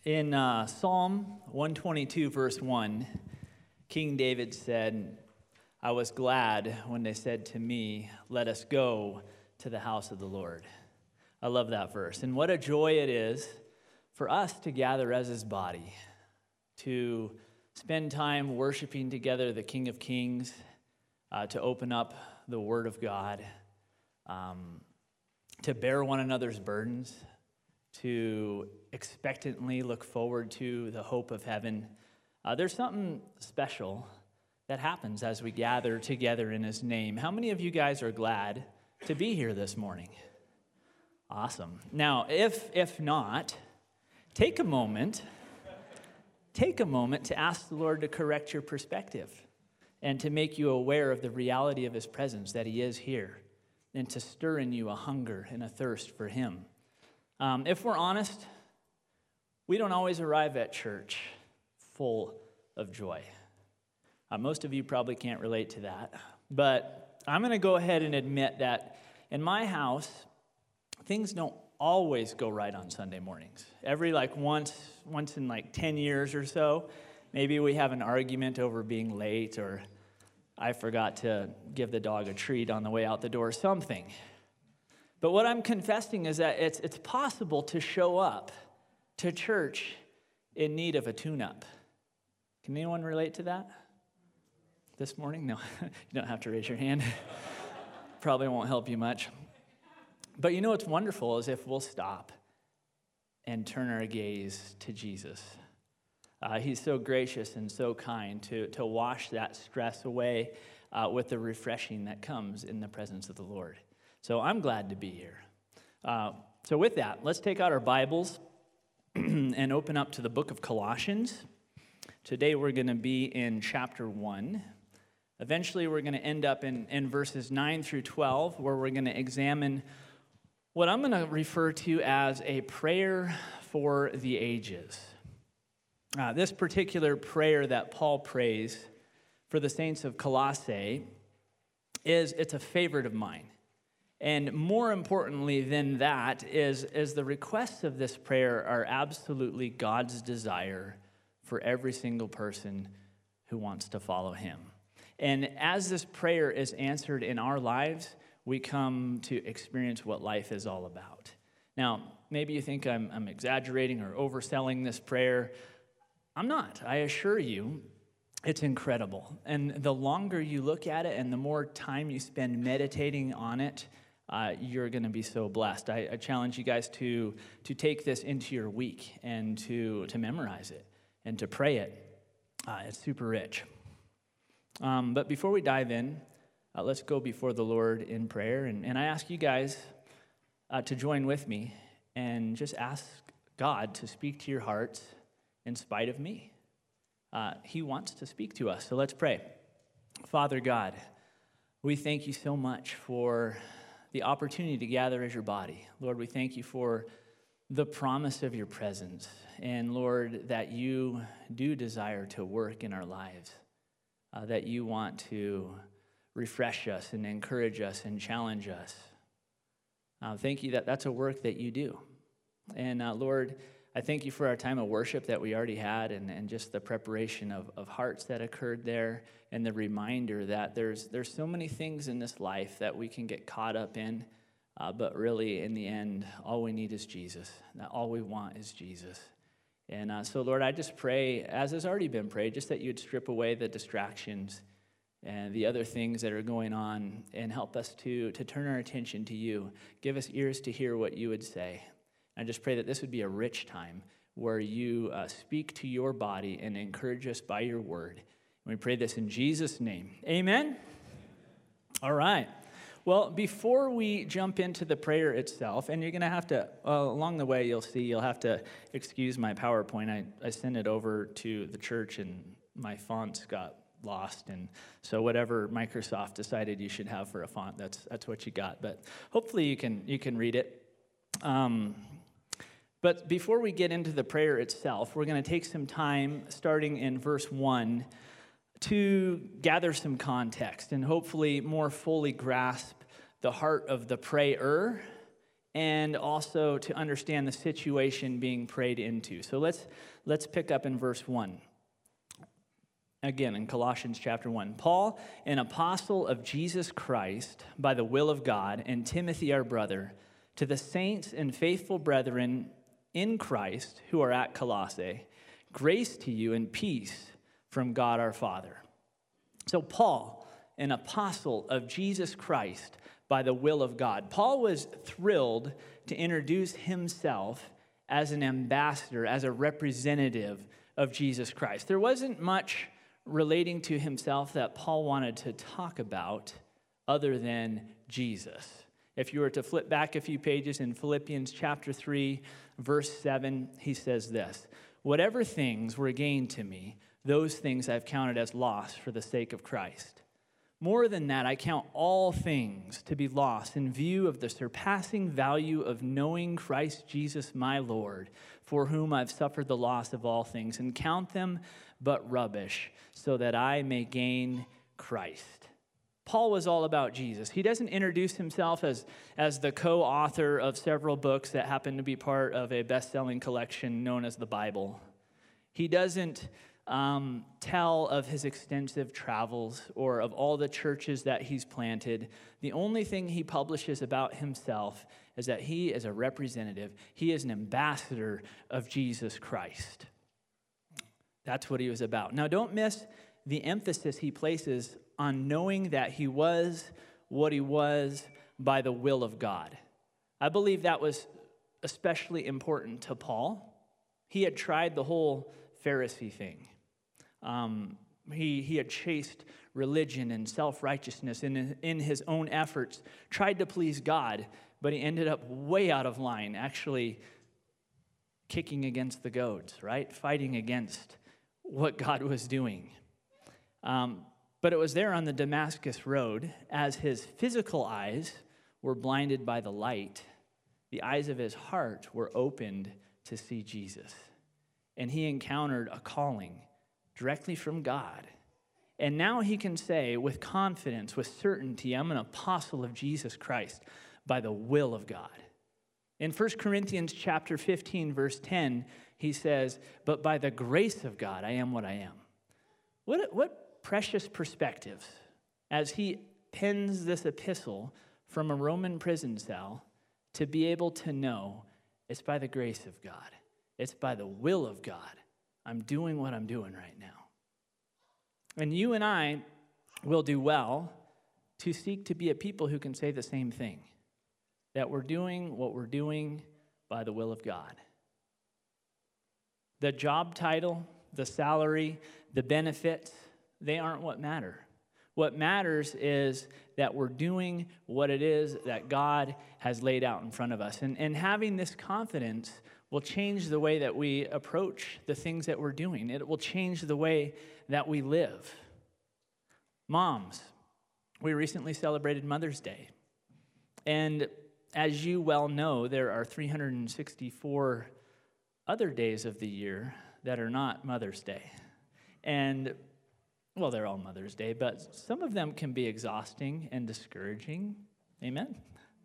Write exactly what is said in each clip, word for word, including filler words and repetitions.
In uh, Psalm one twenty-two, verse one, King David said, "I was glad when they said to me, 'Let us go to the house of the Lord.'" I love that verse. And what a joy it is for us to gather as his body, to spend time worshiping together the King of Kings, uh, to open up the Word of God, um, to bear one another's burdens, to expectantly look forward to the hope of heaven. Uh, there's something special that happens as we gather together in his name. How many of you guys are glad to be here this morning? Awesome. Now, if if not, take a moment, take a moment to ask the Lord to correct your perspective and to make you aware of the reality of his presence, that he is here, and to stir in you a hunger and a thirst for him. Um, if we're honest, we don't always arrive at church full of joy. Uh, most of you probably can't relate to that, but I'm going to go ahead and admit that in my house, things don't always go right on Sunday mornings. Every like once, once in like ten years or so, maybe we have an argument over being late, or I forgot to give the dog a treat on the way out the door, something. But what I'm confessing is that it's it's possible to show up to church in need of a tune-up. Can anyone relate to that this morning? No, you don't have to raise your hand. Probably won't help you much. But you know what's wonderful is if we'll stop and turn our gaze to Jesus. Uh, he's so gracious and so kind to, to wash that stress away uh, with the refreshing that comes in the presence of the Lord. So I'm glad to be here. Uh, so with that, let's take out our Bibles and open up to the book of Colossians. Today we're going to be in chapter one. Eventually we're going to end up in, in verses nine through twelve, where we're going to examine what I'm going to refer to as a prayer for the ages. Uh, this particular prayer that Paul prays for the saints of Colossae is, it's a favorite of mine. And more importantly than that is, is the requests of this prayer are absolutely God's desire for every single person who wants to follow him. And as this prayer is answered in our lives, we come to experience what life is all about. Now, maybe you think I'm, I'm exaggerating or overselling this prayer. I'm not. I assure you, it's incredible. And the longer you look at it and the more time you spend meditating on it, Uh, you're going to be so blessed. I, I challenge you guys to to take this into your week and to, to memorize it and to pray it. Uh, it's super rich. Um, but before we dive in, uh, let's go before the Lord in prayer. And, and I ask you guys uh, to join with me and just ask God to speak to your hearts in spite of me. Uh, he wants to speak to us. So let's pray. Father God, we thank you so much for the opportunity to gather as your body. Lord, we thank you for the promise of your presence. And Lord, that you do desire to work in our lives, uh, that you want to refresh us and encourage us and challenge us. Uh, thank you that that's a work that you do. And uh, Lord, I thank you for our time of worship that we already had, and, and just the preparation of, of hearts that occurred there, and the reminder that there's there's so many things in this life that we can get caught up in, uh, but really in the end, all we need is Jesus. That all we want is Jesus. And uh, so, Lord, I just pray, as has already been prayed, just that you'd strip away the distractions and the other things that are going on, and help us to, to turn our attention to you. Give us ears to hear what you would say. I just pray that this would be a rich time where you uh, speak to your body and encourage us by your word. And we pray this in Jesus' name. Amen? All right. Well, before we jump into the prayer itself, and you're going to have to, uh, along the way, you'll see, you'll have to excuse my PowerPoint. I, I sent it over to the church, and my fonts got lost, and so whatever Microsoft decided you should have for a font, that's that's what you got. But hopefully you can you can read it. Um, But before we get into the prayer itself, we're going to take some time, starting in verse one, to gather some context and hopefully more fully grasp the heart of the prayer and also to understand the situation being prayed into. So let's let's pick up in verse one. Again, in Colossians chapter one. Paul, an apostle of Jesus Christ by the will of God, and Timothy our brother, to the saints and faithful brethren in Christ who are at Colossae, grace to you and peace from God our Father. So Paul, an apostle of Jesus Christ by the will of God. Paul was thrilled to introduce himself as an ambassador, as a representative of Jesus Christ. There wasn't much relating to himself that Paul wanted to talk about other than Jesus. If you were to flip back a few pages in Philippians chapter three, verse seven, he says this, "Whatever things were gained to me, those things I've counted as loss for the sake of Christ. More than that, I count all things to be lost in view of the surpassing value of knowing Christ Jesus my Lord, for whom I've suffered the loss of all things, and count them but rubbish, so that I may gain Christ." Paul was all about Jesus. He doesn't introduce himself as, as the co-author of several books that happen to be part of a best-selling collection known as the Bible. He doesn't um, tell of his extensive travels or of all the churches that he's planted. The only thing he publishes about himself is that he is a representative. He is an ambassador of Jesus Christ. That's what he was about. Now, don't miss the emphasis he places on knowing that he was what he was by the will of God. I believe that was especially important to Paul. He had tried the whole Pharisee thing. Um, he, he had chased religion and self-righteousness in, in his own efforts, tried to please God, but he ended up way out of line, actually kicking against the goads, right? Fighting against what God was doing. Um, but it was there on the Damascus road, as his physical eyes were blinded by the light, the eyes of his heart were opened to see Jesus. And he encountered a calling directly from God. And now he can say with confidence, with certainty, I'm an apostle of Jesus Christ by the will of God. In First Corinthians chapter fifteen, verse ten, he says, "But by the grace of God, I am what I am." What, what precious perspectives as he pens this epistle from a Roman prison cell to be able to know it's by the grace of God. It's by the will of God. I'm doing what I'm doing right now. And you and I will do well to seek to be a people who can say the same thing, that we're doing what we're doing by the will of God. The job title, the salary, the benefits, they aren't what matter. What matters is that we're doing what it is that God has laid out in front of us. And, and having this confidence will change the way that we approach the things that we're doing. It will change the way that we live. Moms, we recently celebrated Mother's Day. And as you well know, there are three hundred sixty-four other days of the year that are not Mother's Day. And, well, they're all Mother's Day, but some of them can be exhausting and discouraging. Amen?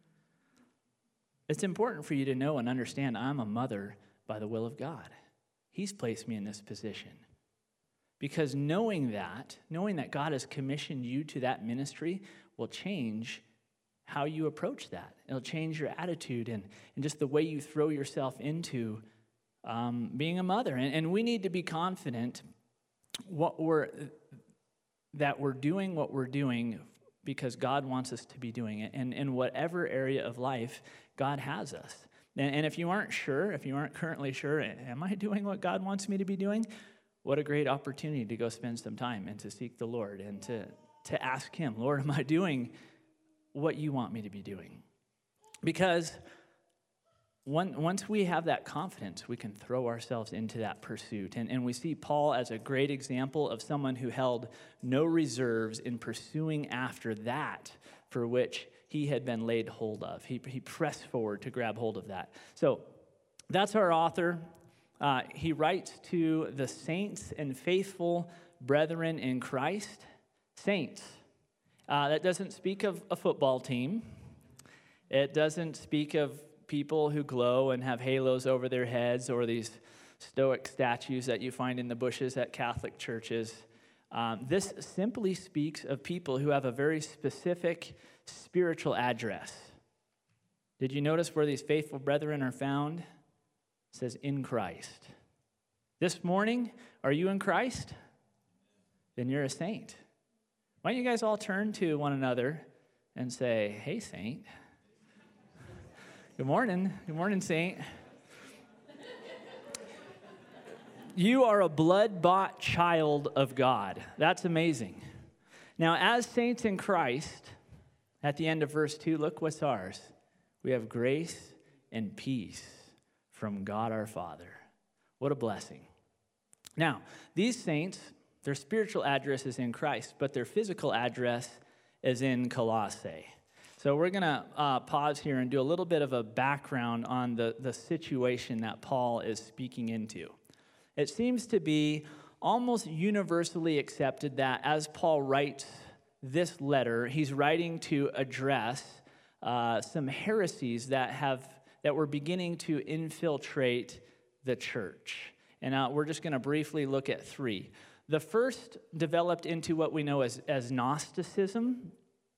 It's important for you to know and understand I'm a mother by the will of God. He's placed me in this position. Because knowing that, knowing that God has commissioned you to that ministry will change how you approach that. It'll change your attitude and, and just the way you throw yourself into um, being a mother. And, and we need to be confident what we're, that we're doing what we're doing because God wants us to be doing it. And in whatever area of life God has us. And, and if you aren't sure, if you aren't currently sure, am I doing what God wants me to be doing? What a great opportunity to go spend some time and to seek the Lord and to, to ask him, Lord, am I doing what you want me to be doing? Because one, once we have that confidence, we can throw ourselves into that pursuit. And, and we see Paul as a great example of someone who held no reserves in pursuing after that for which he had been laid hold of. He, he pressed forward to grab hold of that. So that's our author. Uh, he writes to the saints and faithful brethren in Christ. Saints. Uh, that doesn't speak of a football team. It doesn't speak of people who glow and have halos over their heads, or these stoic statues that you find in the bushes at Catholic churches. Um, this simply speaks of people who have a very specific spiritual address. Did you notice where these faithful brethren are found? It says, in Christ. This morning, are you in Christ? Then you're a saint. Why don't you guys all turn to one another and say, hey, saint. Good morning. Good morning, saint. You are a blood-bought child of God. That's amazing. Now, as saints in Christ, at the end of verse two, look what's ours. We have grace and peace from God our Father. What a blessing. Now, these saints, their spiritual address is in Christ, but their physical address is in Colossae. So we're going to uh, pause here and do a little bit of a background on the, the situation that Paul is speaking into. It seems to be almost universally accepted that as Paul writes this letter, he's writing to address uh, some heresies that have that were beginning to infiltrate the church. And uh, we're just going to briefly look at three. The first developed into what we know as, as Gnosticism.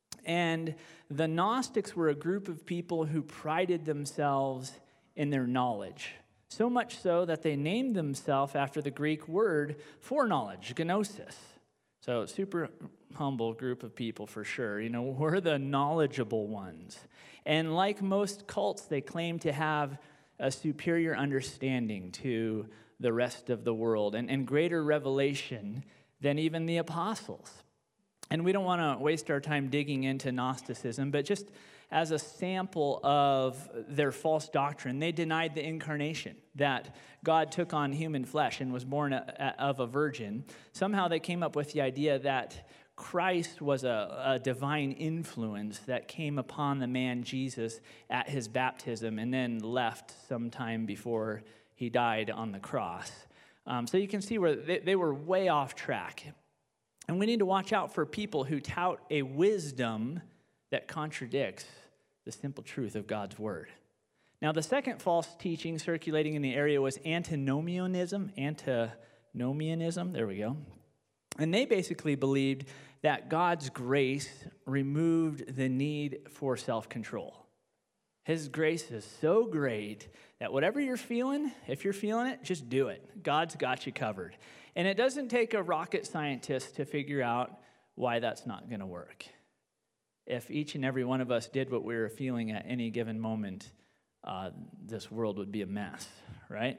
And the Gnostics were a group of people who prided themselves in their knowledge. So much so that they named themselves after the Greek word for knowledge, gnosis. So super humble group of people for sure. You know, we're the knowledgeable ones. And like most cults, they claim to have a superior understanding to the rest of the world and, and greater revelation than even the apostles. And we don't want to waste our time digging into Gnosticism, but just as a sample of their false doctrine, they denied the incarnation, that God took on human flesh and was born a, a, of a virgin. Somehow they came up with the idea that Christ was a, a divine influence that came upon the man Jesus at his baptism and then left sometime before he died on the cross. Um, so you can see where they, they were way off track. And we need to watch out for people who tout a wisdom that contradicts the simple truth of God's word. Now, the second false teaching circulating in the area was antinomianism. Antinomianism, there we go. And they basically believed that God's grace removed the need for self-control. His grace is so great that whatever you're feeling, if you're feeling it, just do it. God's got you covered. And it doesn't take a rocket scientist to figure out why that's not going to work. If each and every one of us did what we were feeling at any given moment, uh, this world would be a mess, right?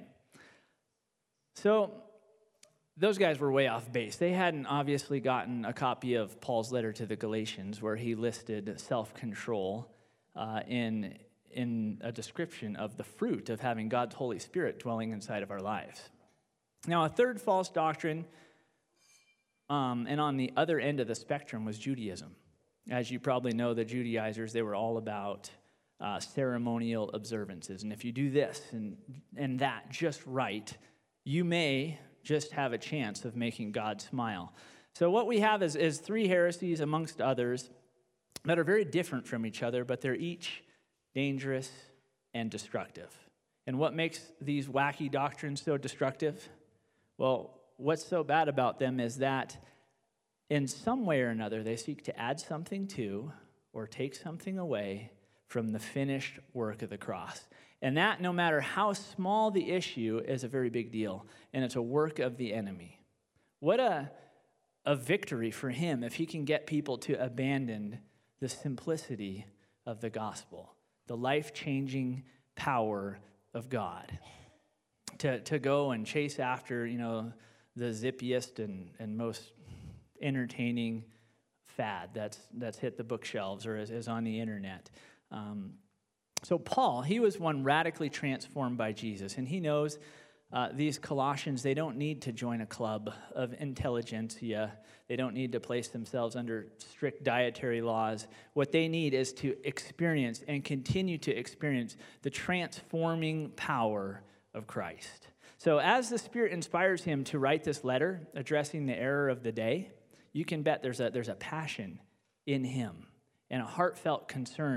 So those guys were way off base. They hadn't obviously gotten a copy of Paul's letter to the Galatians where he listed self-control uh, in, in a description of the fruit of having God's Holy Spirit dwelling inside of our lives. Now, a third false doctrine, um, and on the other end of the spectrum, was Judaism. As you probably know, the Judaizers, they were all about uh, ceremonial observances. And if you do this and, and that just right, you may just have a chance of making God smile. So what we have is, is three heresies amongst others that are very different from each other, but they're each dangerous and destructive. And what makes these wacky doctrines so destructive? Well, what's so bad about them is that in some way or another, they seek to add something to or take something away from the finished work of the cross. And that, no matter how small the issue, is a very big deal. And it's a work of the enemy. What a, a victory for him if he can get people to abandon the simplicity of the gospel, the life-changing power of God. To, to go and chase after, you know, the zippiest and, and most entertaining fad that's that's hit the bookshelves or is, is on the internet. Um, so Paul, he was one radically transformed by Jesus, and he knows uh, these Colossians, they don't need to join a club of intelligentsia. They don't need to place themselves under strict dietary laws. What they need is to experience and continue to experience the transforming power of Christ. So as the Spirit inspires him to write this letter addressing the error of the day, you can bet there's a there's a passion in him and a heartfelt concern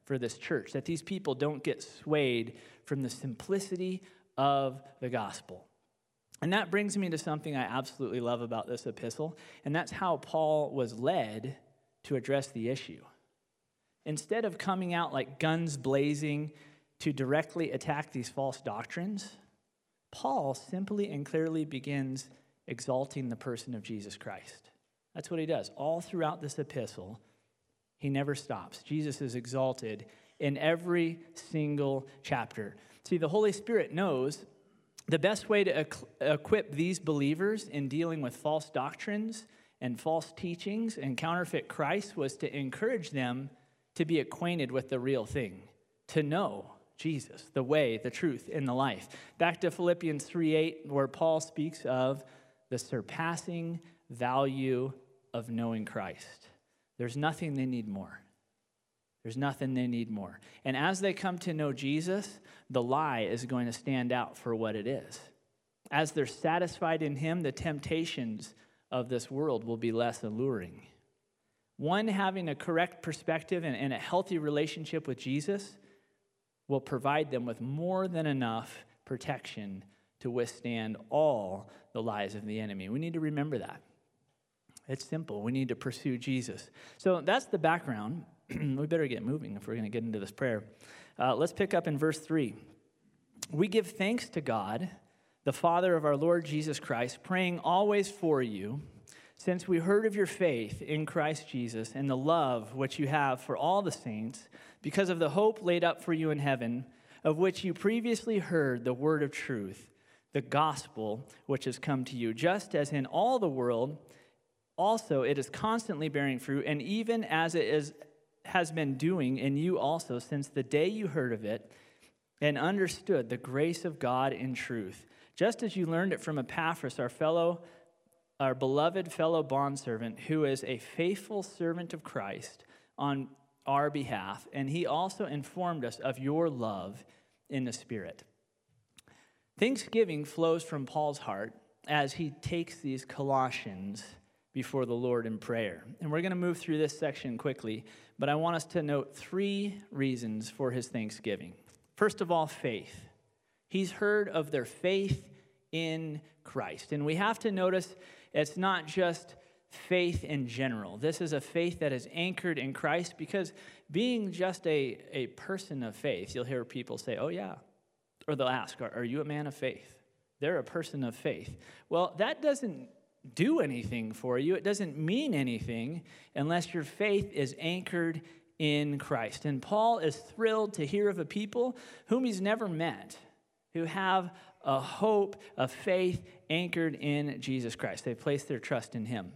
for this church, that these people don't get swayed from the simplicity of the gospel. And that brings me to something I absolutely love about this epistle, and that's how Paul was led to address the issue. Instead of coming out like guns blazing to directly attack these false doctrines, Paul simply and clearly begins exalting the person of Jesus Christ. That's what he does. All throughout this epistle, he never stops. Jesus is exalted in every single chapter. See, the Holy Spirit knows the best way to equip these believers in dealing with false doctrines and false teachings and counterfeit Christ was to encourage them to be acquainted with the real thing, to know Jesus, the way, the truth, and the life. Back to Philippians three eight, where Paul speaks of the surpassing value of knowing Christ. There's nothing they need more. There's nothing they need more. And as they come to know Jesus, the lie is going to stand out for what it is. As they're satisfied in him, the temptations of this world will be less alluring. One having a correct perspective and, and a healthy relationship with Jesus will provide them with more than enough protection to withstand all the lies of the enemy. We need to remember that. It's simple. We need to pursue Jesus. So that's the background. We better get moving if we're going to get into this prayer. Uh, let's pick up in verse three. We give thanks to God, the Father of our Lord Jesus Christ, praying always for you, since we heard of your faith in Christ Jesus and the love which you have for all the saints, because of the hope laid up for you in heaven, of which you previously heard the word of truth, the gospel which has come to you, just as in all the world also it is constantly bearing fruit, and even as it is has been doing in you also since the day you heard of it and understood the grace of God in truth, just as you learned it from Epaphras, our fellow, our beloved fellow bondservant, who is a faithful servant of Christ on our behalf, and he also informed us of your love in the Spirit. Thanksgiving flows from Paul's heart as he takes these Colossians before the Lord in prayer. And we're going to move through this section quickly, but I want us to note three reasons for his thanksgiving. First of all, faith. He's heard of their faith in Christ. And we have to notice it's not just faith in general. This is a faith that is anchored in Christ, because being just a, a person of faith, you'll hear people say, oh yeah, or they'll ask, are, are you a man of faith? They're a person of faith. Well, that doesn't do anything for you. It doesn't mean anything unless your faith is anchored in Christ. And Paul is thrilled to hear of a people whom he's never met, who have a hope, a faith anchored in Jesus Christ. They place their trust in him.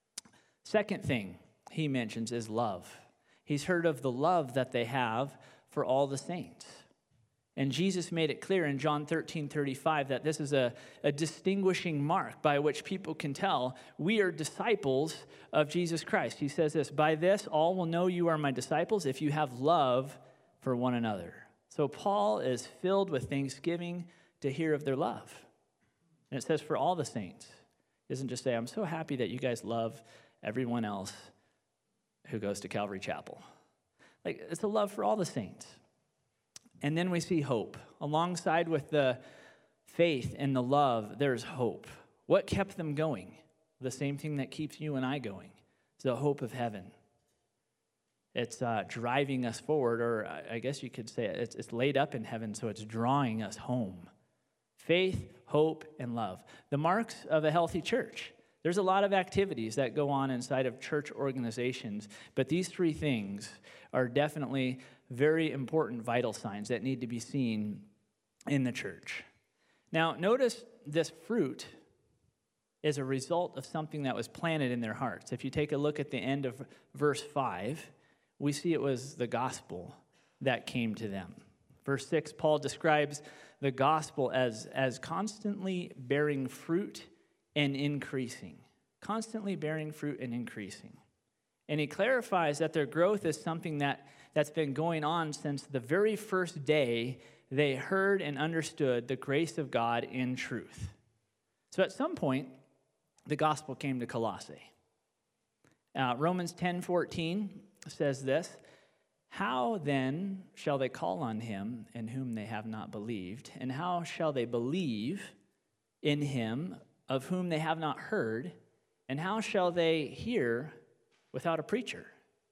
Second thing he mentions is love. He's heard of the love that they have for all the saints. And Jesus made it clear in John thirteen thirty-five that this is a, a distinguishing mark by which people can tell we are disciples of Jesus Christ. He says this, by this all will know you are my disciples if you have love for one another. So Paul is filled with thanksgiving to hear of their love. And it says for all the saints. It doesn't just say, I'm so happy that you guys love everyone else who goes to Calvary Chapel. Like, it's a love for all the saints. And then we see hope. Alongside with the faith and the love, there's hope. What kept them going? The same thing that keeps you and I going. It's the hope of heaven. It's uh, driving us forward, or I guess you could say it's, it's laid up in heaven, so it's drawing us home. Faith, hope, and love. The marks of a healthy church. There's a lot of activities that go on inside of church organizations, but these three things are definitely very important vital signs that need to be seen in the church. Now, notice this fruit is a result of something that was planted in their hearts. If you take a look at the end of verse five, we see it was the gospel that came to them. Verse six, Paul describes the gospel as, as constantly bearing fruit and increasing. Constantly bearing fruit and increasing. And he clarifies that their growth is something that, that's been going on since the very first day they heard and understood the grace of God in truth. So at some point, the gospel came to Colossae. Uh, Romans ten fourteen says this, How then shall they call on him in whom they have not believed? And how shall they believe in him of whom they have not heard? And how shall they hear without a preacher?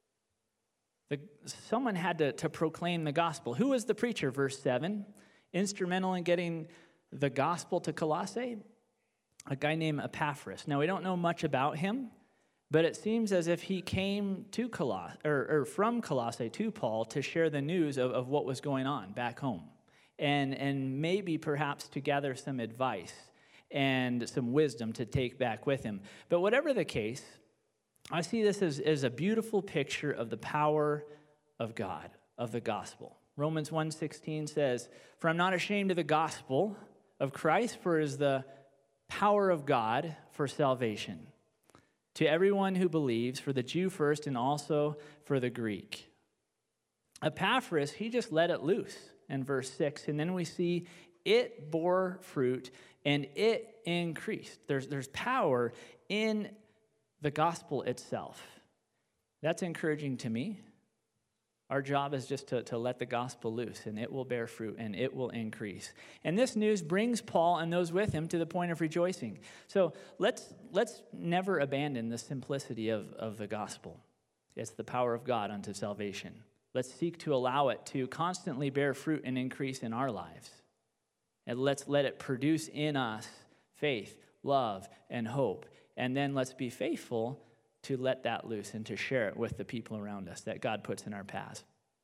The, someone had to, to proclaim the gospel. Who was the preacher? Verse seven. Instrumental in getting the gospel to Colossae? A guy named Epaphras. Now, we don't know much about him, but it seems as if he came to Coloss- or, or from Colossae to Paul to share the news of, of what was going on back home, and, and maybe perhaps to gather some advice and some wisdom to take back with him. But whatever the case, I see this as, as a beautiful picture of the power of God, of the gospel. Romans one sixteen says, "For I'm not ashamed of the gospel of Christ, for it is the power of God for salvation to everyone who believes, for the Jew first and also for the Greek." Epaphras, he just let it loose in verse six, and then we see it bore fruit and it increased. There's, there's power in the gospel itself. That's encouraging to me. Our job is just to, to let the gospel loose, and it will bear fruit, and it will increase. And this news brings Paul and those with him to the point of rejoicing. So let's let's never abandon the simplicity of, of the gospel. It's the power of God unto salvation. Let's seek to allow it to constantly bear fruit and increase in our lives. And let's let it produce in us faith, love, and hope. And then let's be faithful to let that loose and to share it with the people around us that God puts in our paths.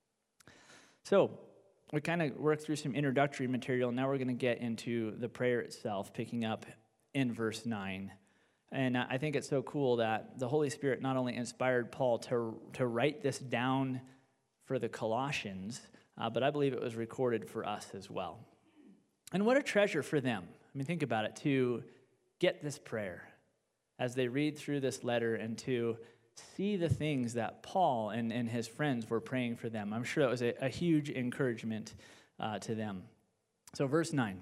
So we kind of worked through some introductory material. Now we're going to get into the prayer itself, picking up in verse nine. And I think it's so cool that the Holy Spirit not only inspired Paul to, to write this down for the Colossians, uh, but I believe it was recorded for us as well. And what a treasure for them. I mean, think about it, to get this prayer as they read through this letter and to see the things that Paul and, and his friends were praying for them. I'm sure that was a, a huge encouragement uh, to them. So verse nine.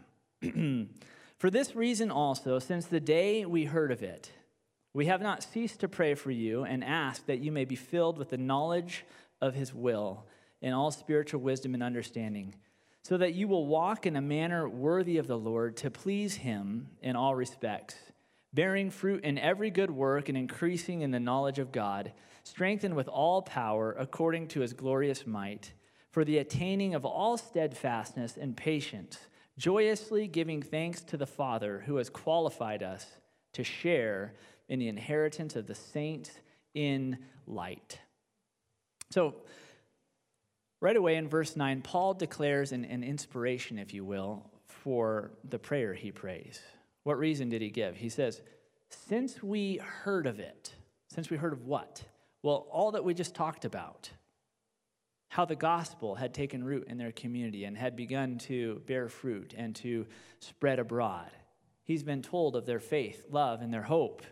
"For this reason also, since the day we heard of it, we have not ceased to pray for you and ask that you may be filled with the knowledge of his will in all spiritual wisdom and understanding, so that you will walk in a manner worthy of the Lord, to please him in all respects, bearing fruit in every good work and increasing in the knowledge of God, strengthened with all power according to his glorious might, for the attaining of all steadfastness and patience, joyously giving thanks to the Father who has qualified us to share in the inheritance of the saints in light." So, right away in verse nine, Paul declares an, an inspiration, if you will, for the prayer he prays. What reason did he give? He says, since we heard of it, since we heard of what? Well, all that we just talked about, how the gospel had taken root in their community and had begun to bear fruit and to spread abroad. He's been told of their faith, love, and their hope.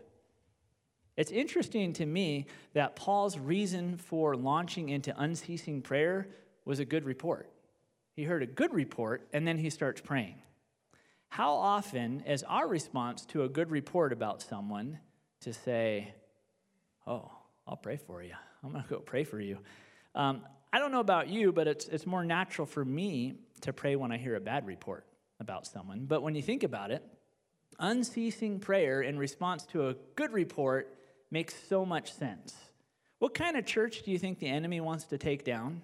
It's interesting to me that Paul's reason for launching into unceasing prayer was a good report. He heard a good report, and then he starts praying. How often is our response to a good report about someone to say, "Oh, I'll pray for you. I'm going to go pray for you." Um, I don't know about you, but it's it's more natural for me to pray when I hear a bad report about someone. But when you think about it, unceasing prayer in response to a good report makes so much sense. What kind of church do you think the enemy wants to take down?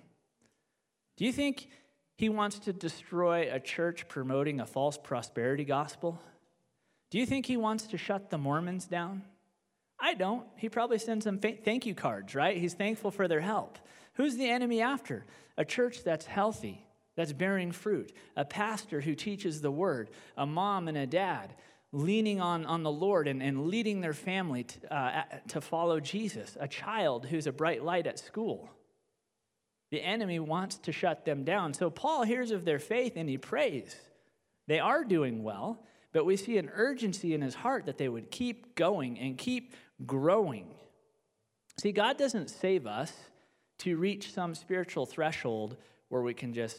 Do you think he wants to destroy a church promoting a false prosperity gospel? Do you think he wants to shut the Mormons down? I don't. He probably sends them thank you cards, right? He's thankful for their help. Who's the enemy after? A church that's healthy, that's bearing fruit, a pastor who teaches the word, a mom and a dad leaning on, on the Lord and, and leading their family to, uh, to follow Jesus, a child who's a bright light at school. The enemy wants to shut them down. So Paul hears of their faith and he prays. They are doing well, but we see an urgency in his heart that they would keep going and keep growing. See, God doesn't save us to reach some spiritual threshold where we can just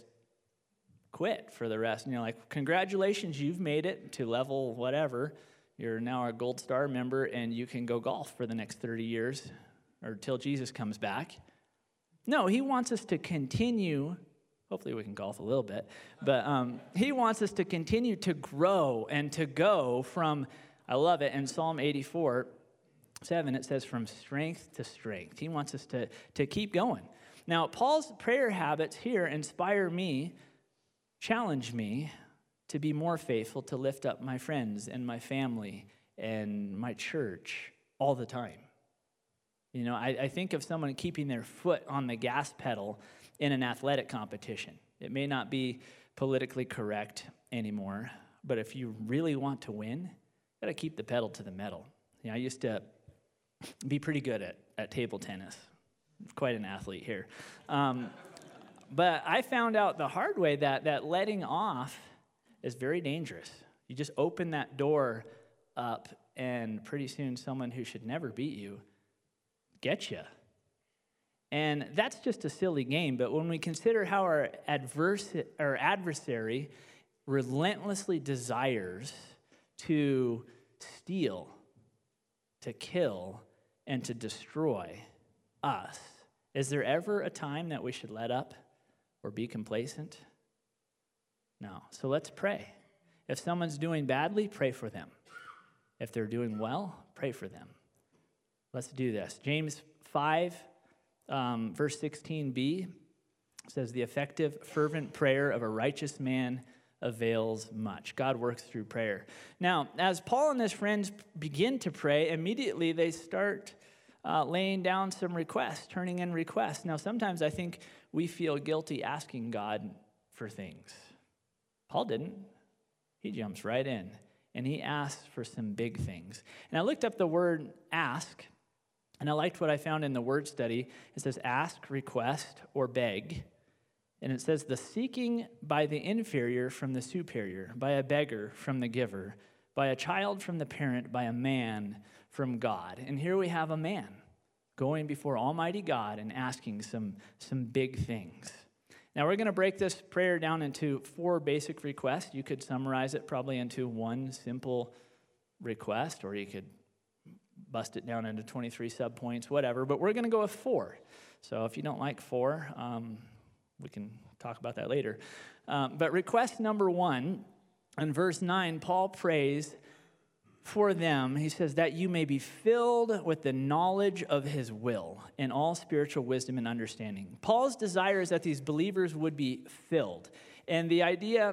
quit for the rest. And you're like, congratulations, you've made it to level whatever. You're now a Gold Star member and you can go golf for the next thirty years or till Jesus comes back. No, he wants us to continue. Hopefully we can golf a little bit. But um, he wants us to continue to grow and to go from, I love it, in Psalm eighty-four, seven, it says from strength to strength. He wants us to, to keep going. Now, Paul's prayer habits here inspire me, challenge me to be more faithful, to lift up my friends and my family and my church all the time. You know, I, I think of someone keeping their foot on the gas pedal in an athletic competition. It may not be politically correct anymore, but if you really want to win, you got to keep the pedal to the metal. You know, I used to be pretty good at, at table tennis. Quite an athlete here. Um, but I found out the hard way that, that letting off is very dangerous. You just open that door up, and pretty soon someone who should never beat you gets you. And that's just a silly game, but when we consider how our, adverse, our adversary relentlessly desires to steal, to kill, and to destroy us, is there ever a time that we should let up or be complacent? No. So let's pray. If someone's doing badly, pray for them. If they're doing well, pray for them. Let's do this. James five, um, verse sixteen b says, the effective, fervent prayer of a righteous man avails much. God works through prayer. Now, as Paul and his friends begin to pray, immediately they start uh, laying down some requests, turning in requests. Now, sometimes I think we feel guilty asking God for things. Paul didn't. He jumps right in, and he asks for some big things. And I looked up the word ask, and I liked what I found in the word study. It says ask, request, or beg. And it says the seeking by the inferior from the superior, by a beggar from the giver, by a child from the parent, by a man from God. And here we have a man going before Almighty God and asking some, some big things. Now, we're going to break this prayer down into four basic requests. You could summarize it probably into one simple request, or you could bust it down into twenty-three subpoints, whatever. But we're going to go with four. So if you don't like four, um, we can talk about that later. Um, but request number one, in verse nine, Paul prays for them. He says, that you may be filled with the knowledge of his will and all spiritual wisdom and understanding. Paul's desire is that these believers would be filled. And the idea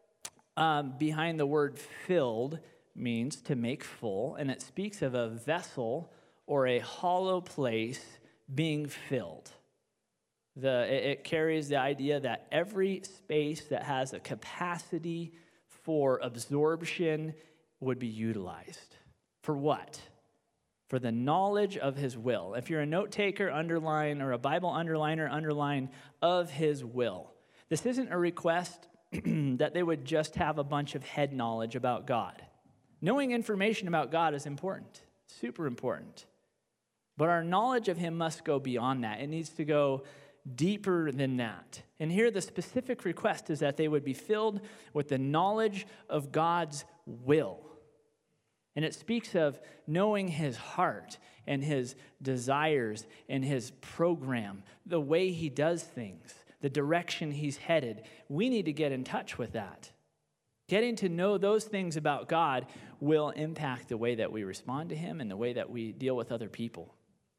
um, behind the word filled means to make full, and it speaks of a vessel or a hollow place being filled. The, it, it carries the idea that every space that has a capacity for absorption would be utilized. For what? For the knowledge of his will. If you're a note taker, underline, or a Bible underliner, underline of his will. This isn't a request that they would just have a bunch of head knowledge about God. Knowing information about God is important, super important. But our knowledge of him must go beyond that. It needs to go deeper than that. And here the specific request is that they would be filled with the knowledge of God's will. And it speaks of knowing his heart and his desires and his program, the way he does things, the direction he's headed. We need to get in touch with that. Getting to know those things about God will impact the way that we respond to him and the way that we deal with other people.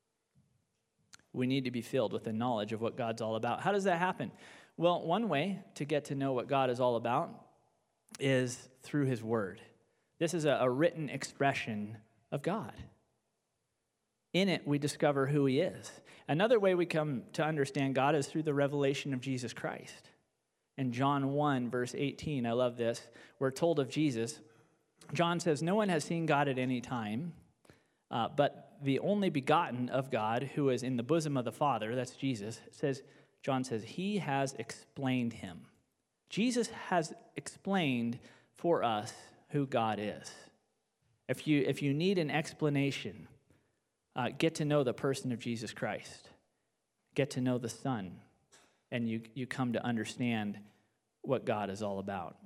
We need to be filled with the knowledge of what God's all about. How does that happen? Well, one way to get to know what God is all about is through his word. This is a, a written expression of God. In it, we discover who he is. Another way we come to understand God is through the revelation of Jesus Christ. In John one, verse eighteen, I love this, we're told of Jesus. John says, no one has seen God at any time, uh, but the only begotten of God, who is in the bosom of the Father, that's Jesus, says, John says, he has explained him. Jesus has explained for us who God is. If you, if you need an explanation, uh, get to know the person of Jesus Christ. Get to know the Son, and you, you come to understand what God is all about.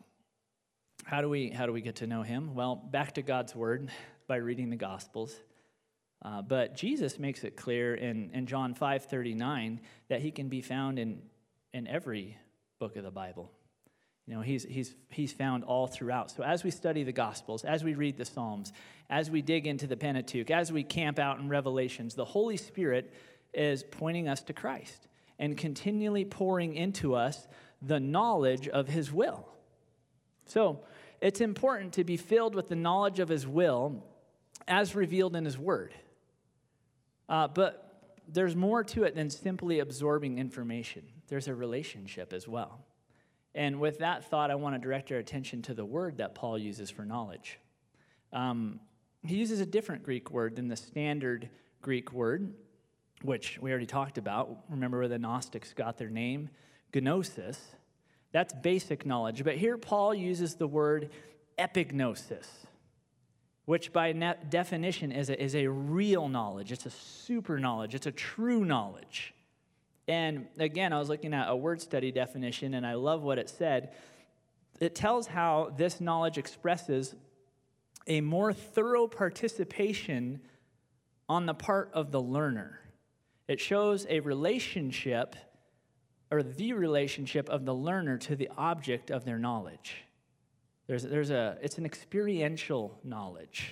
How do we, how do we get to know him? Well, back to God's word by reading the Gospels. Uh, but Jesus makes it clear in, in John five thirty-nine that he can be found in, in every book of the Bible. You know, he's, he's, he's found all throughout. So as we study the Gospels, as we read the Psalms, as we dig into the Pentateuch, as we camp out in Revelations, the Holy Spirit is pointing us to Christ and continually pouring into us the knowledge of his will. So it's important to be filled with the knowledge of his will as revealed in his word. Uh, but there's more to it than simply absorbing information. There's a relationship as well. And with that thought, I want to direct our attention to the word that Paul uses for knowledge. Um, he uses a different Greek word than the standard Greek word, which we already talked about. Remember where the Gnostics got their name? Gnosis. That's basic knowledge. But here Paul uses the word epignosis, which by ne- definition is a, is a real knowledge. It's a super knowledge. It's a true knowledge. And again, I was looking at a word study definition, and I love what it said. It tells how this knowledge expresses a more thorough participation on the part of the learner. It shows a relationship, or the relationship of the learner to the object of their knowledge. There's, there's a, it's an experiential knowledge.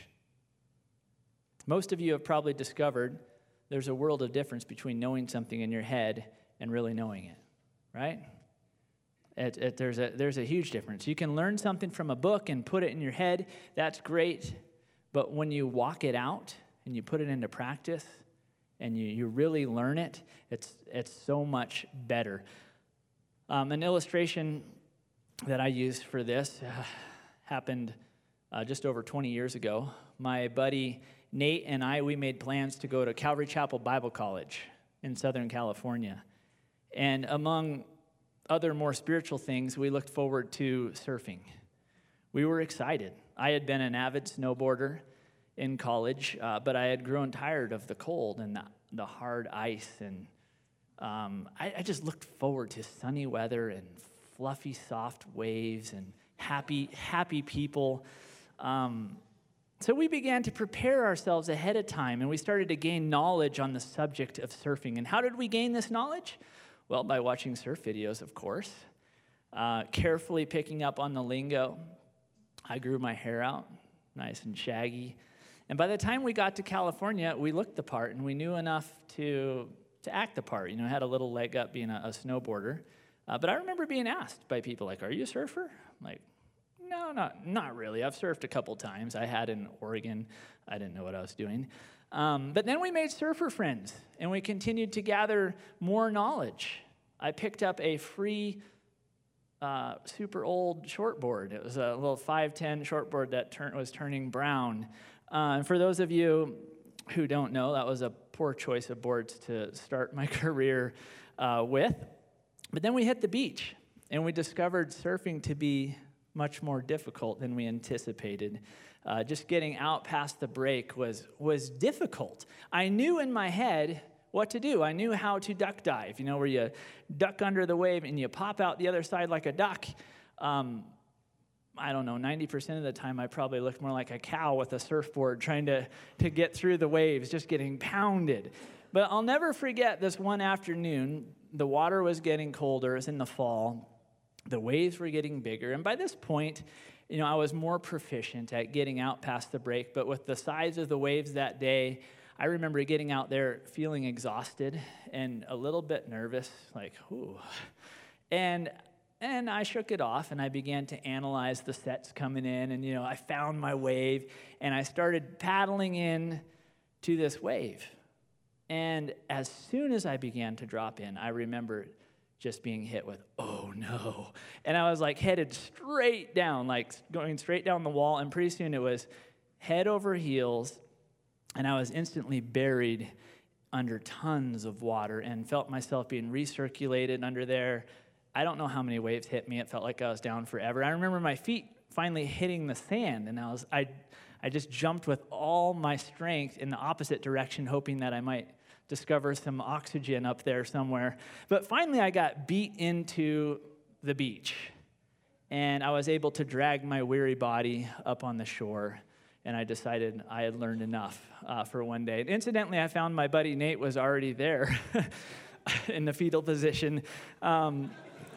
Most of you have probably discovered there's a world of difference between knowing something in your head and really knowing it, right? It, it, there's, a, there's a huge difference. You can learn something from a book and put it in your head. That's great. But when you walk it out and you put it into practice and you, you really learn it, it's, it's so much better. Um, an illustration that I used for this uh, happened uh, just over twenty years ago. My buddy Nate and I, we made plans to go to Calvary Chapel Bible College in Southern California. And among other more spiritual things, we looked forward to surfing. We were excited. I had been an avid snowboarder in college, uh, but I had grown tired of the cold and the, the hard ice. And um, I, I just looked forward to sunny weather and fluffy, soft waves and happy, happy people. Um, so we began to prepare ourselves ahead of time, and we started to gain knowledge on the subject of surfing. And how did we gain this knowledge? Well, by watching surf videos, of course, uh, carefully picking up on the lingo. I grew my hair out, nice and shaggy. And by the time we got to California, we looked the part, and we knew enough to, to act the part. You know, had a little leg up being a, a snowboarder. Uh, but I remember being asked by people, like, are you a surfer? I'm like, no, not, not really. I've surfed a couple times. I had in Oregon. I didn't know what I was doing. Um, but then we made surfer friends, and we continued to gather more knowledge. I picked up a free, uh, super old shortboard. It was a little five ten shortboard that turn, was turning brown. Uh, and for those of you who don't know, that was a poor choice of boards to start my career uh, with. But then we hit the beach, and we discovered surfing to be much more difficult than we anticipated. Uh, just getting out past the break was, was difficult. I knew in my head what to do. I knew how to duck dive, you know, where you duck under the wave and you pop out the other side like a duck. Um, I don't know, ninety percent of the time I probably looked more like a cow with a surfboard trying to, to get through the waves, just getting pounded. But I'll never forget this one afternoon. The water was getting colder. It was in the fall. The waves were getting bigger. And by this point, you know, I was more proficient at getting out past the break. But with the size of the waves that day, I remember getting out there feeling exhausted and a little bit nervous, like, ooh. And and I shook it off, and I began to analyze the sets coming in. And, you know, I found my wave, and I started paddling in to this wave. And as soon as I began to drop in, I remember just being hit with, oh no. And I was like headed straight down, like going straight down the wall. And pretty soon it was head over heels. And I was instantly buried under tons of water and felt myself being recirculated under there. I don't know how many waves hit me. It felt like I was down forever. I remember my feet finally hitting the sand. And I was, I, I just jumped with all my strength in the opposite direction, hoping that I might discover some oxygen up there somewhere. But finally, I got beat into the beach, and I was able to drag my weary body up on the shore. and I decided I had learned enough uh, for one day. And incidentally, I found my buddy Nate was already there in the fetal position. Um,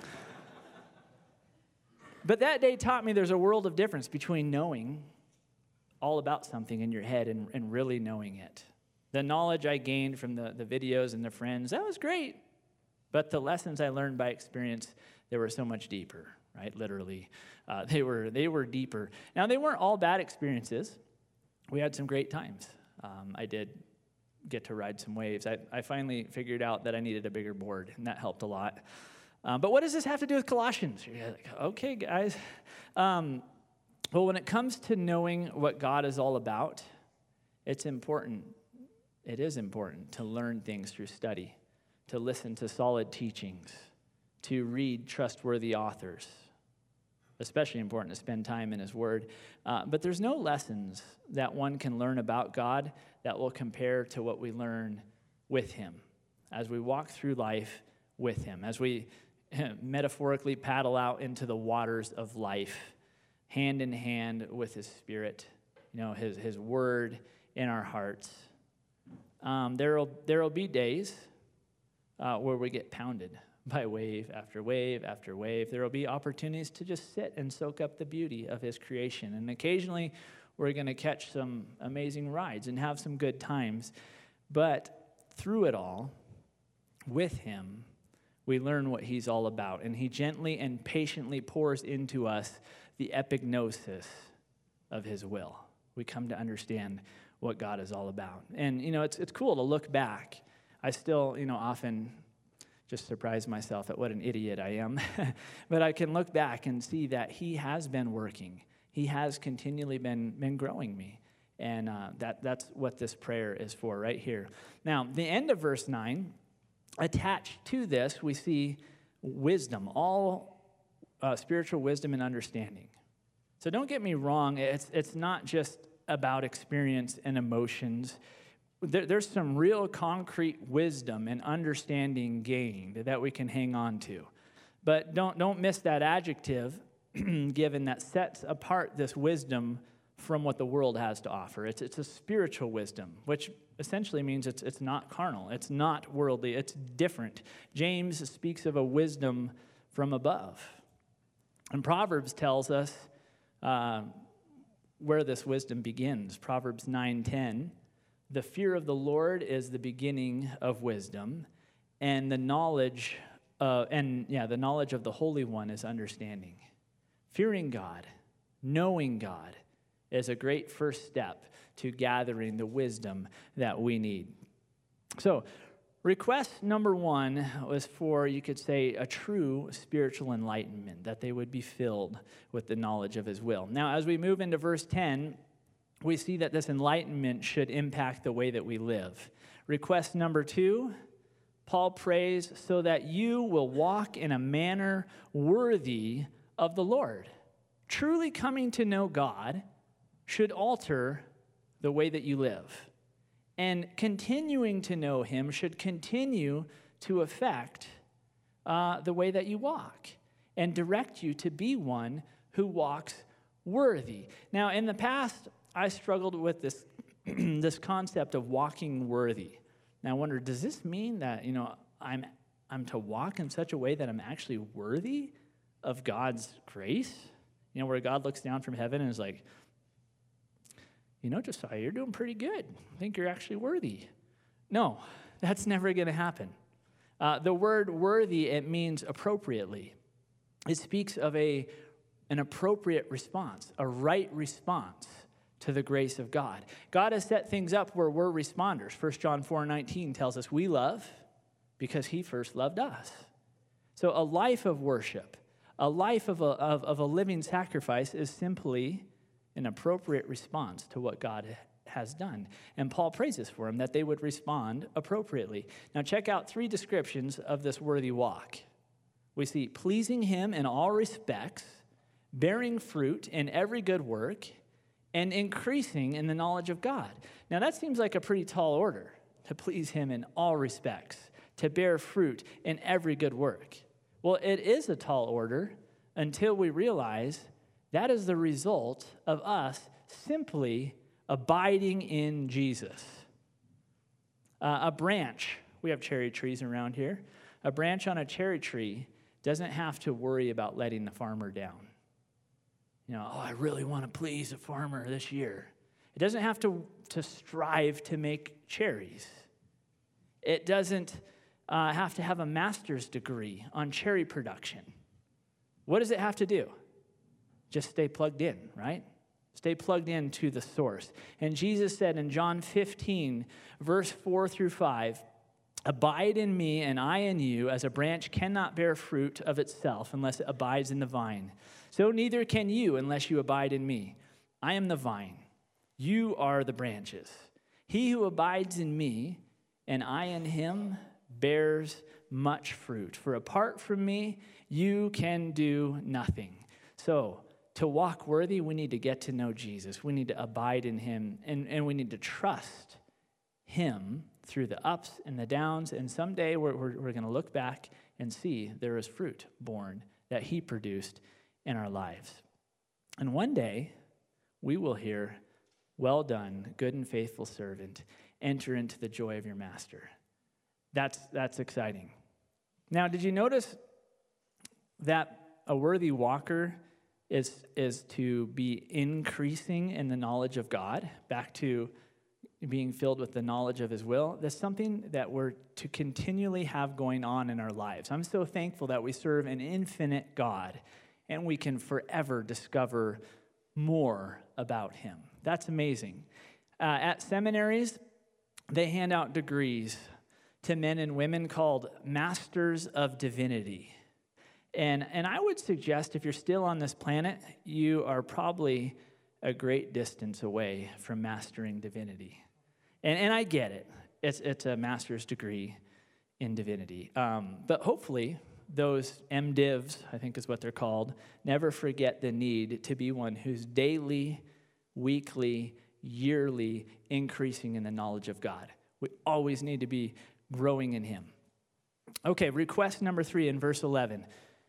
but that day taught me there's a world of difference between knowing all about something in your head and, and really knowing it. The knowledge I gained from the, the videos and the friends, that was great. But the lessons I learned by experience, they were so much deeper, right? Literally. Uh, they were they were deeper. Now, they weren't all bad experiences. We had some great times. Um, I did get to ride some waves. I, I finally figured out that I needed a bigger board, and that helped a lot. Um, but what does this have to do with Colossians? You're like, okay, guys. Um, well, when it comes to knowing what God is all about, it's important. It is important to learn things through study, to listen to solid teachings, to read trustworthy authors. Especially important to spend time in His Word. Uh, but there's no lessons that one can learn about God that will compare to what we learn with Him as we walk through life with Him, as we metaphorically paddle out into the waters of life, hand in hand with His Spirit, you know, His, His Word in our hearts. Um, there'll, there'll be days uh, where we get pounded by wave after wave after wave. There will be opportunities to just sit and soak up the beauty of His creation. And occasionally, we're going to catch some amazing rides and have some good times. But through it all, with Him, we learn what He's all about. And He gently and patiently pours into us the epignosis of His will. We come to understand what God is all about. And, you know, it's it's cool to look back. I still, you know, often just surprise myself at what an idiot I am. But I can look back and see that He has been working. He has continually been, been growing me. And uh, that that's what this prayer is for right here. Now, the end of verse nine, attached to this, we see wisdom, all uh, spiritual wisdom and understanding. So don't get me wrong, it's, it's not just about experience and emotions. There, there's some real concrete wisdom and understanding gained that we can hang on to. But don't, don't miss that adjective given that sets apart this wisdom from what the world has to offer. It's, it's a spiritual wisdom, which essentially means it's, it's not carnal. It's not worldly. It's different. James speaks of a wisdom from above. And Proverbs tells us uh, where this wisdom begins. Proverbs nine ten. The fear of the Lord is the beginning of wisdom, and the knowledge, uh, and yeah, the knowledge of the Holy One is understanding. Fearing God, knowing God, is a great first step to gathering the wisdom that we need. So, request number one was for, you could say, a true spiritual enlightenment, that they would be filled with the knowledge of His will. Now, as we move into verse ten, we see that this enlightenment should impact the way that we live. Request number two, Paul prays so that you will walk in a manner worthy of the Lord. Truly coming to know God should alter the way that you live. And continuing to know Him should continue to affect uh, the way that you walk and direct you to be one who walks worthy. Now, in the past, I struggled with this, this concept of walking worthy. Now, I wonder, does this mean that, you know, I'm, I'm to walk in such a way that I'm actually worthy of God's grace? You know, where God looks down from heaven and is like, you know, Josiah, you're doing pretty good. I think you're actually worthy. No, that's never going to happen. Uh, the word worthy, it means appropriately. It speaks of a, an appropriate response, a right response to the grace of God. God has set things up where we're responders. First John four nineteen tells us we love because He first loved us. So a life of worship, a life of a, of, of a living sacrifice is simply an appropriate response to what God has done. And Paul praises for them that they would respond appropriately. Now check out three descriptions of this worthy walk. We see pleasing Him in all respects, bearing fruit in every good work, and increasing in the knowledge of God. Now that seems like a pretty tall order, to please Him in all respects, to bear fruit in every good work. Well, it is a tall order until we realize that is the result of us simply abiding in Jesus. Uh, a branch, we have cherry trees around here. A branch on a cherry tree doesn't have to worry about letting the farmer down. You know, oh, I really want to please a farmer this year. It doesn't have to, to strive to make cherries. It doesn't uh, have to have a master's degree on cherry production. What does it have to do? Just stay plugged in, right? Stay plugged in to the source. And Jesus said in John fifteen, verse four through five, abide in me and I in you, as a branch cannot bear fruit of itself unless it abides in the vine. So neither can you unless you abide in me. I am the vine. You are the branches. He who abides in me and I in him bears much fruit. For apart from me, you can do nothing. So to walk worthy, we need to get to know Jesus. We need to abide in him, and, and we need to trust him through the ups and the downs. And someday we're, we're, we're going to look back and see there is fruit born that he produced in our lives. And one day we will hear, well done, good and faithful servant, enter into the joy of your master. That's, that's exciting. Now, did you notice that a worthy walker is, is to be increasing in the knowledge of God, back to being filled with the knowledge of his will? That's something that we're to continually have going on in our lives. I'm so thankful that we serve an infinite God, and we can forever discover more about him. That's amazing. Uh, at seminaries, they hand out degrees to men and women called Masters of Divinity. And, and I would suggest if you're still on this planet, you are probably a great distance away from mastering divinity. And, and I get it. It's, it's a master's degree in divinity. Um, but hopefully, those MDivs, I think is what they're called, never forget the need to be one who's daily, weekly, yearly increasing in the knowledge of God. We always need to be growing in him. Okay, request number three in verse eleven.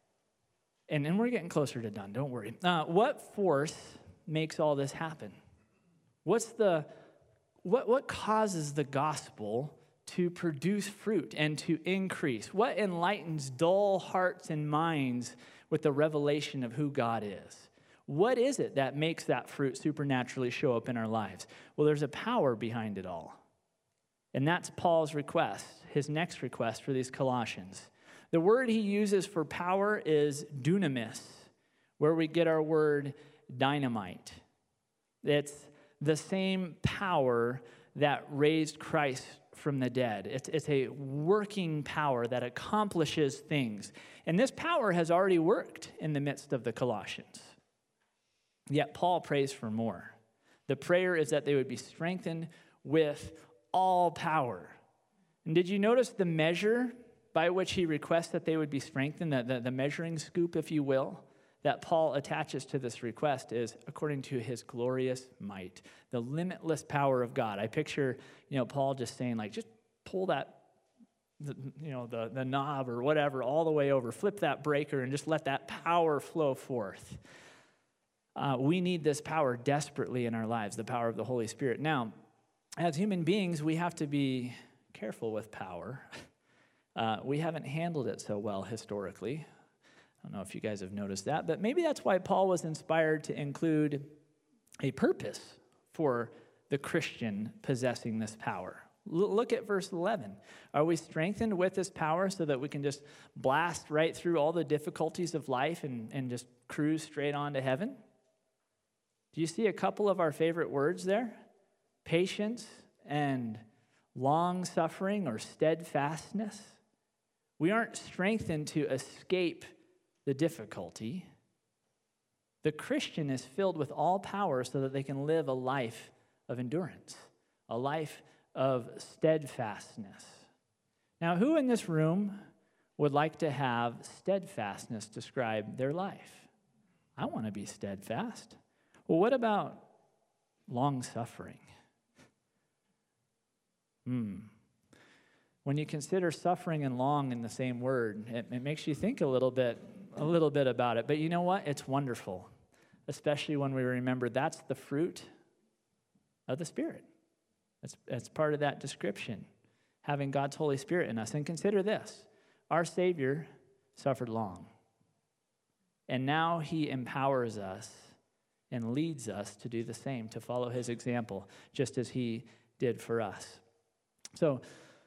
And, and we're getting closer to done, don't worry. Uh, what force makes all this happen? What's the what what causes the gospel to produce fruit and to increase? What enlightens dull hearts and minds with the revelation of who God is? What is it that makes that fruit supernaturally show up in our lives? Well, there's a power behind it all. And that's Paul's request, his next request for these Colossians. The word he uses for power is dunamis, where we get our word dynamite. It's the same power that raised Christ from the dead. It's, it's a working power that accomplishes things. And this power has already worked in the midst of the Colossians. Yet Paul prays for more. The prayer is that they would be strengthened with all power. And did you notice the measure by which he requests that they would be strengthened, the, the, the measuring scoop, if you will, that Paul attaches to this request is according to his glorious might, the limitless power of God. I picture, you know, Paul just saying, like, just pull that, the, you know, the, the knob or whatever all the way over, flip that breaker, and just let that power flow forth. Uh, we need this power desperately in our lives, the power of the Holy Spirit. Now, as human beings, we have to be careful with power. Uh, we haven't handled it so well historically. I don't know if you guys have noticed that, but maybe that's why Paul was inspired to include a purpose for the Christian possessing this power. L- look at verse eleven. Are we strengthened with this power so that we can just blast right through all the difficulties of life and, and just cruise straight on to heaven? Do you see a couple of our favorite words there? Patience and long-suffering or steadfastness. We aren't strengthened to escape the difficulty. The Christian is filled with all power so that they can live a life of endurance, a life of steadfastness. Now, who in this room would like to have steadfastness describe their life? I want to be steadfast. Well, what about long-suffering? Hmm. When you consider suffering and long in the same word, it, it makes you think a little bit, a little bit about it. But you know what? It's wonderful, especially when we remember that's the fruit of the Spirit. That's, that's part of that description, having God's Holy Spirit in us. And consider this, our Savior suffered long. And now he empowers us and leads us to do the same, to follow his example, just as he did for us. So,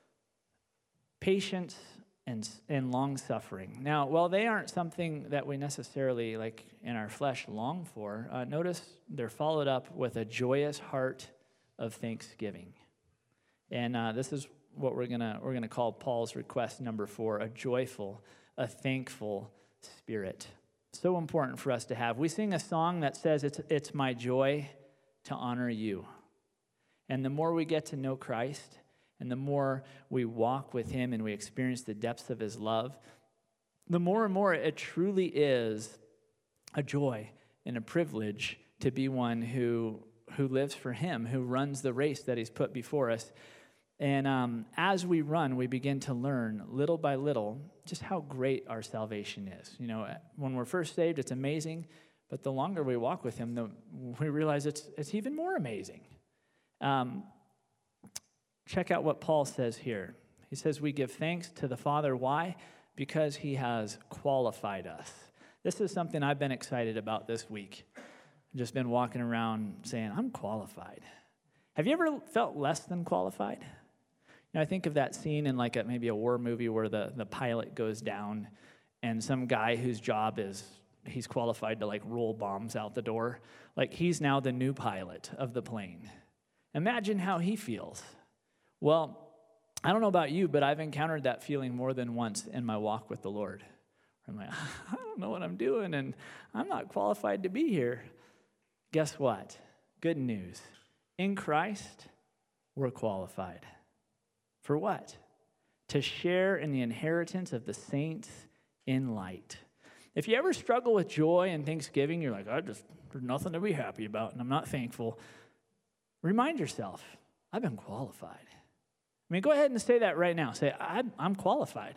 patience and, and long-suffering. Now, while they aren't something that we necessarily, like in our flesh, long for, uh, notice they're followed up with a joyous heart of thanksgiving. And uh, this is what we're gonna we're gonna call Paul's request number four, a joyful, a thankful spirit. So important for us to have. We sing a song that says, it's, it's my joy to honor you. And the more we get to know Christ, and the more we walk with him and we experience the depths of his love, the more and more it truly is a joy and a privilege to be one who, who lives for him, who runs the race that he's put before us. And um, as we run, we begin to learn little by little just how great our salvation is. You know, when we're first saved, it's amazing, but the longer we walk with him, the, we realize it's it's even more amazing. Um, check out what Paul says here. He says, we give thanks to the Father. Why? Because he has qualified us. This is something I've been excited about this week. I've just been walking around saying, I'm qualified. Have you ever felt less than qualified? You know, I think of that scene in like a, maybe a war movie where the, the pilot goes down and some guy whose job is he's qualified to like roll bombs out the door. Like he's now the new pilot of the plane. Imagine how he feels. Well, I don't know about you, but I've encountered that feeling more than once in my walk with the Lord. I'm like, I don't know what I'm doing, and I'm not qualified to be here. Guess what? Good news. In Christ, we're qualified. For what? To share in the inheritance of the saints in light. If you ever struggle with joy and thanksgiving, you're like, I just, there's nothing to be happy about, and I'm not thankful. Remind yourself, I've been qualified. I mean, go ahead and say that right now. Say, I'm, I'm qualified.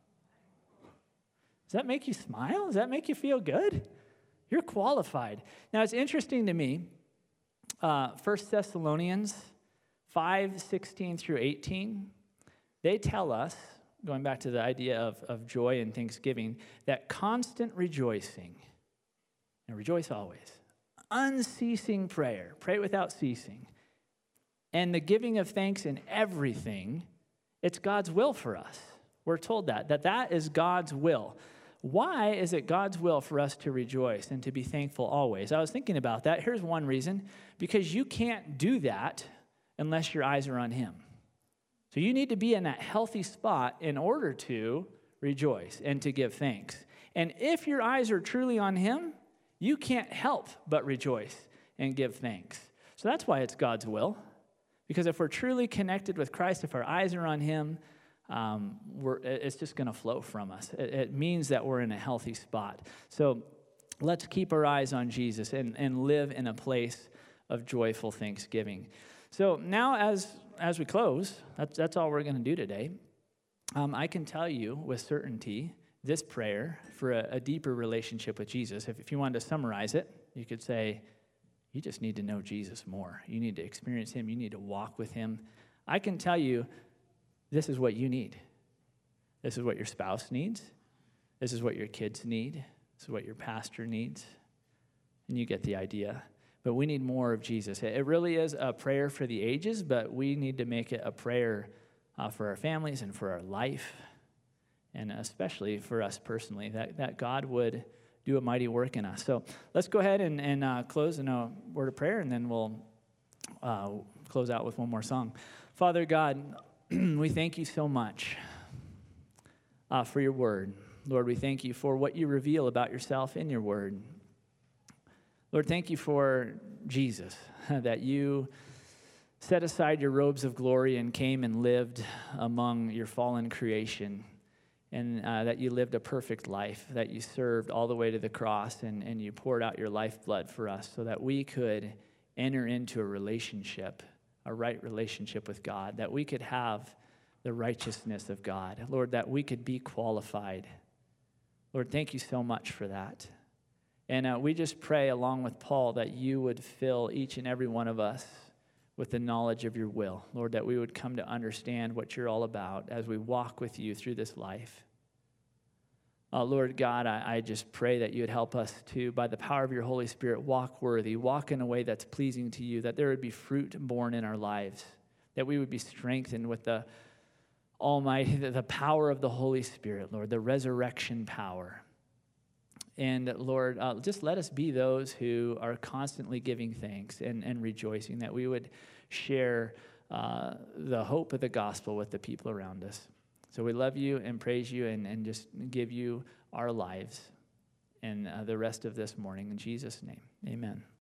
Does that make you smile? Does that make you feel good? You're qualified. Now, it's interesting to me, uh, First Thessalonians five, sixteen through eighteen, they tell us, going back to the idea of, of joy and thanksgiving, that constant rejoicing, and rejoice always, unceasing prayer, pray without ceasing, and the giving of thanks in everything, it's God's will for us. We're told that, that that is God's will. Why is it God's will for us to rejoice and to be thankful always? I was thinking about that. Here's one reason. Because you can't do that unless your eyes are on him. So you need to be in that healthy spot in order to rejoice and to give thanks. And if your eyes are truly on him, you can't help but rejoice and give thanks. So that's why it's God's will. Because if we're truly connected with Christ, if our eyes are on him, um, we're, it's just going to flow from us. It, it means that we're in a healthy spot. So let's keep our eyes on Jesus and, and live in a place of joyful thanksgiving. So now as, as we close, that's, that's all we're going to do today. Um, I can tell you with certainty this prayer for a, a deeper relationship with Jesus. If, if you wanted to summarize it, you could say, you just need to know Jesus more. You need to experience him. You need to walk with him. I can tell you this is what you need. This is what your spouse needs. This is what your kids need. This is what your pastor needs. And you get the idea. But we need more of Jesus. It really is a prayer for the ages, but we need to make it a prayer uh, for our families and for our life, and especially for us personally, that, that God would do a mighty work in us. So let's go ahead and, and uh, close in a word of prayer, and then we'll uh, close out with one more song. Father God, we thank you so much uh, for your word. Lord, we thank you for what you reveal about yourself in your word. Lord, thank you for Jesus, that you set aside your robes of glory and came and lived among your fallen creation, and uh, that you lived a perfect life, that you served all the way to the cross, and, and you poured out your lifeblood for us so that we could enter into a relationship, a right relationship with God, that we could have the righteousness of God. Lord, that we could be qualified. Lord, thank you so much for that. And uh, we just pray, along with Paul, that you would fill each and every one of us with the knowledge of your will. Lord, that we would come to understand what you're all about as we walk with you through this life. Uh, Lord God, I, I just pray that you would help us to, by the power of your Holy Spirit, walk worthy, walk in a way that's pleasing to you, that there would be fruit born in our lives, that we would be strengthened with the Almighty, the, the power of the Holy Spirit, Lord, the resurrection power. And Lord, uh, just let us be those who are constantly giving thanks and, and rejoicing, that we would share uh, the hope of the gospel with the people around us. So we love you and praise you and, and just give you our lives and uh, the rest of this morning. In Jesus' name, amen.